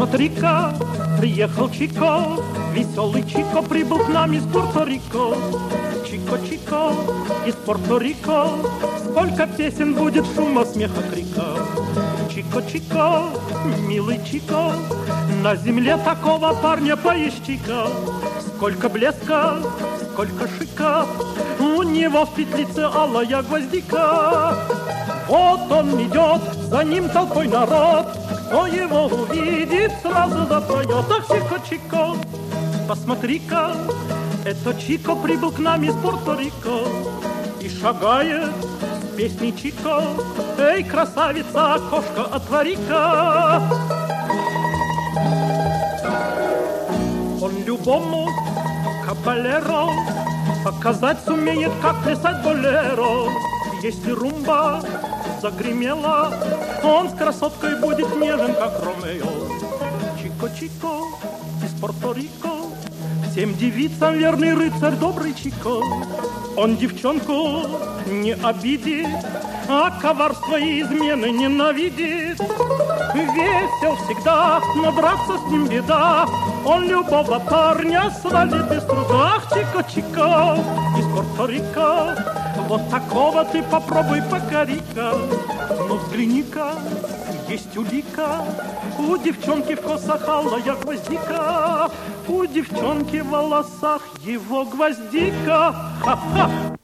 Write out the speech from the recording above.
Посмотри-ка, приехал Чико, веселый Чико прибыл к нам из Пуэрто-Рико. Чико-Чико из Пуэрто-Рико, сколько песен будет, шума, смеха, крика. Чико-Чико, милый Чико, на земле такого парня поищи-ка. Сколько блеска, сколько шика, у него в петлице алая гвоздика. Вот он идет, за ним толпой народ, кто его увидит, сразу запоет. Ах, Чико-Чико, посмотри-ка, это Чико прибыл к нам из Пуэрто-Рико и шагает с песней Чико. Эй, красавица, окошко отвори-ка. Он любому кабалеро показать сумеет, как плясать болеро. Если румба загремела, он с красоткой будет нежен, как Ромео. Чико-Чико из Пуэрто-Рико, всем девицам верный рыцарь, добрый Чико. Он девчонку не обидит, а коварство и измены ненавидит. Весел всегда, но драться с ним беда. Он любого парня свалит без труда. Ах, Чико-Чико из Пуэрто-Рико, вот такого ты попробуй покори-ка. Ну взгляни-ка, есть улика, у девчонки в косах алая гвоздика, у девчонки в волосах его гвоздика. Ха-ха!